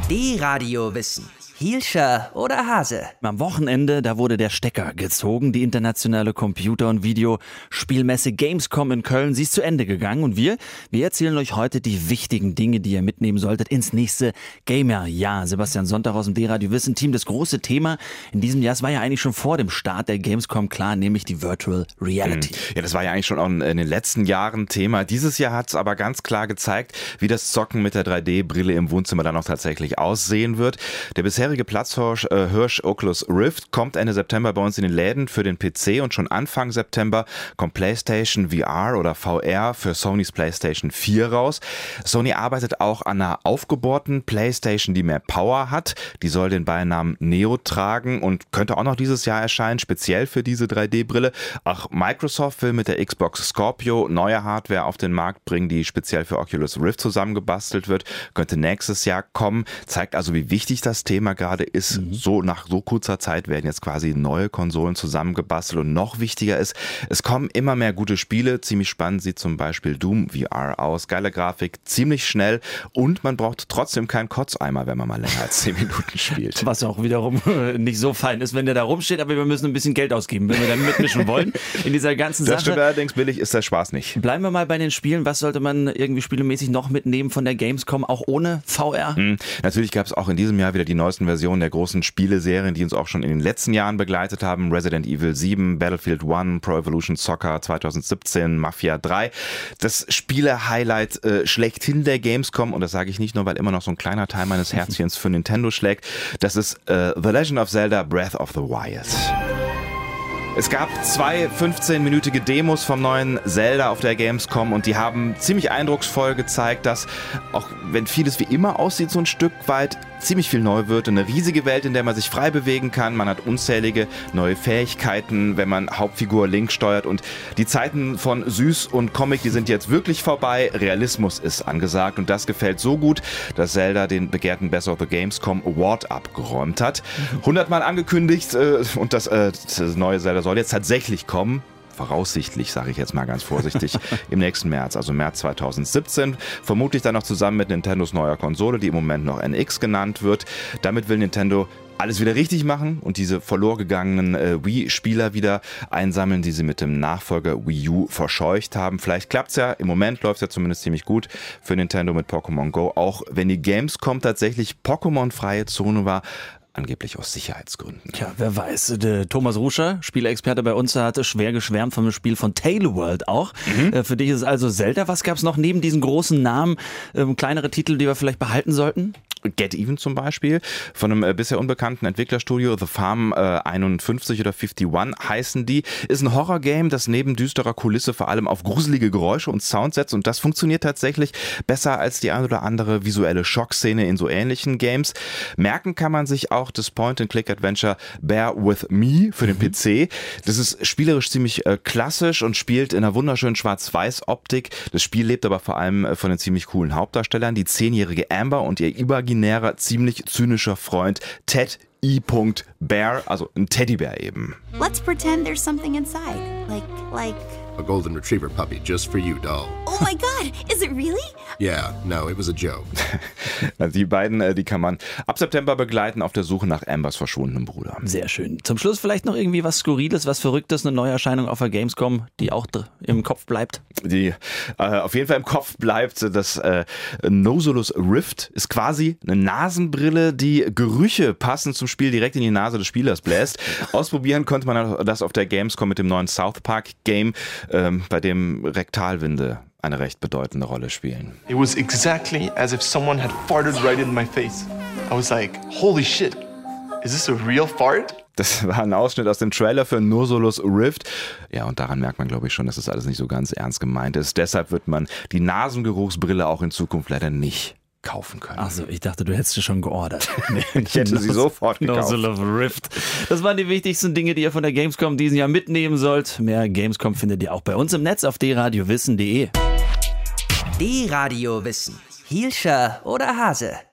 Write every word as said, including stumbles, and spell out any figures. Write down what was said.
D-Radio Wissen. Hielscher oder Hase? Am Wochenende, da wurde der Stecker gezogen. Die internationale Computer- und Videospielmesse Gamescom in Köln, sie ist zu Ende gegangen. Und wir, wir erzählen euch heute die wichtigen Dinge, die ihr mitnehmen solltet ins nächste Gamer-Jahr. Sebastian Sonntag aus dem D-Radio Wissen-Team. Das große Thema in diesem Jahr, es war ja eigentlich schon vor dem Start der Gamescom klar, nämlich die Virtual Reality. Ja, das war ja eigentlich schon auch in den letzten Jahren Thema. Dieses Jahr hat es aber ganz klar gezeigt, wie das Zocken mit der drei D-Brille im Wohnzimmer dann auch tatsächlich aussehen wird. Der bisherige Platzhirsch äh, Hirsch Oculus Rift kommt Ende September bei uns in den Läden für den P C und schon Anfang September kommt PlayStation V R oder V R für Sonys PlayStation vier raus. Sony arbeitet auch an einer aufgebohrten PlayStation, die mehr Power hat. Die soll den Beinamen Neo tragen und könnte auch noch dieses Jahr erscheinen, speziell für diese drei D-Brille. Auch Microsoft will mit der Xbox Scorpio neue Hardware auf den Markt bringen, die speziell für Oculus Rift zusammengebastelt wird. Könnte nächstes Jahr kommen. Zeigt also, wie wichtig das Thema gerade ist. Mhm. So nach so kurzer Zeit werden jetzt quasi neue Konsolen zusammengebastelt und noch wichtiger ist, es kommen immer mehr gute Spiele. Ziemlich spannend sieht zum Beispiel Doom V R aus. Geile Grafik, ziemlich schnell und man braucht trotzdem keinen Kotzeimer, wenn man mal länger als zehn Minuten spielt. Was auch wiederum nicht so fein ist, wenn der da rumsteht, aber wir müssen ein bisschen Geld ausgeben, wenn wir dann mitmischen wollen in dieser ganzen Sache. Das stimmt, allerdings billig ist der Spaß nicht. Bleiben wir mal bei den Spielen. Was sollte man irgendwie spielemäßig noch mitnehmen von der Gamescom, auch ohne V R? Mhm. Natürlich gab es auch in diesem Jahr wieder die neuesten Versionen der großen Spieleserien, die uns auch schon in den letzten Jahren begleitet haben. Resident Evil sieben, Battlefield eins, Pro Evolution Soccer zwanzig siebzehn, Mafia drei. Das Spiele-Highlight äh, schlechthin der Gamescom, und das sage ich nicht nur, weil immer noch so ein kleiner Teil meines Herzchens für Nintendo schlägt. Das ist äh, The Legend of Zelda Breath of the Wild. Es gab zwei fünfzehnminütige Demos vom neuen Zelda auf der Gamescom und die haben ziemlich eindrucksvoll gezeigt, dass, auch wenn vieles wie immer aussieht, so ein Stück weit ziemlich viel neu wird. Eine riesige Welt, in der man sich frei bewegen kann. Man hat unzählige neue Fähigkeiten, wenn man Hauptfigur Link steuert. Und die Zeiten von Süß und Comic, die sind jetzt wirklich vorbei. Realismus ist angesagt und das gefällt so gut, dass Zelda den begehrten Best of the Gamescom Award abgeräumt hat. hundertmal angekündigt äh, und das, äh, das neue Zelda soll jetzt tatsächlich kommen. Voraussichtlich, sage ich jetzt mal ganz vorsichtig, im nächsten März, also März zwanzig siebzehn. Vermutlich dann noch zusammen mit Nintendos neuer Konsole, die im Moment noch N X genannt wird. Damit will Nintendo alles wieder richtig machen und diese verloren gegangenen äh, Wii-Spieler wieder einsammeln, die sie mit dem Nachfolger Wii U verscheucht haben. Vielleicht klappt's ja, im Moment läuft's ja zumindest ziemlich gut für Nintendo mit Pokémon Go, auch wenn die Gamescom tatsächlich Pokémon-freie Zone war. Angeblich aus Sicherheitsgründen. Tja, wer weiß. Der Thomas Ruscher, Spieleexperte bei uns, hatte schwer geschwärmt vom Spiel von Taleworld auch. Mhm. Für dich ist es also Zelda. Was gab es noch neben diesen großen Namen? Ähm, kleinere Titel, die wir vielleicht behalten sollten? Get Even zum Beispiel, von einem äh, bisher unbekannten Entwicklerstudio, The Farm äh, einundfünfzig oder einundfünfzig heißen die, ist ein Horrorgame, das neben düsterer Kulisse vor allem auf gruselige Geräusche und Sound setzt und das funktioniert tatsächlich besser als die ein oder andere visuelle Schockszene in so ähnlichen Games. Merken kann man sich auch das Point-and-Click-Adventure Bear With Me für den mhm. P C. Das ist spielerisch ziemlich äh, klassisch und spielt in einer wunderschönen Schwarz-Weiß-Optik. Das Spiel lebt aber vor allem äh, von den ziemlich coolen Hauptdarstellern, die zehnjährige Amber und ihr imaginärer, ziemlich zynischer Freund Ted E. Bear, also ein Teddybär eben. Let's pretend there's something inside. Like, like... A golden retriever puppy just for you, doll. Oh my God, is it really? Yeah, no, it was a joke. Die beiden, die kann man ab September begleiten auf der Suche nach Ambers verschwundenem Bruder. Sehr schön. Zum Schluss vielleicht noch irgendwie was Skurriles, was Verrücktes, eine Neuerscheinung auf der Gamescom, die auch im Kopf bleibt? Die äh, auf jeden Fall im Kopf bleibt, das äh, Nosolus Rift ist quasi eine Nasenbrille, die Gerüche passend zum Spiel direkt in die Nase des Spielers bläst. Ausprobieren konnte man das auf der Gamescom mit dem neuen South Park Game, ähm, bei dem Rektalwinde eine recht bedeutende Rolle spielen. It was exactly as if someone had farted right in my face. I was like, holy shit, is this a real fart? Das war ein Ausschnitt aus dem Trailer für Nosolus Rift. Ja, und daran merkt man, glaube ich, schon, dass das alles nicht so ganz ernst gemeint ist. Deshalb wird man die Nasengeruchsbrille auch in Zukunft leider nicht kaufen können. Achso, ich dachte, du hättest sie schon geordert. Nee, ich hätte sie sofort gekauft. Nosolus Rift. Das waren die wichtigsten Dinge, die ihr von der Gamescom diesen Jahr mitnehmen sollt. Mehr Gamescom findet ihr auch bei uns im Netz auf d radio wissen punkt de. D-Radio Wissen. Hielscher oder Hase?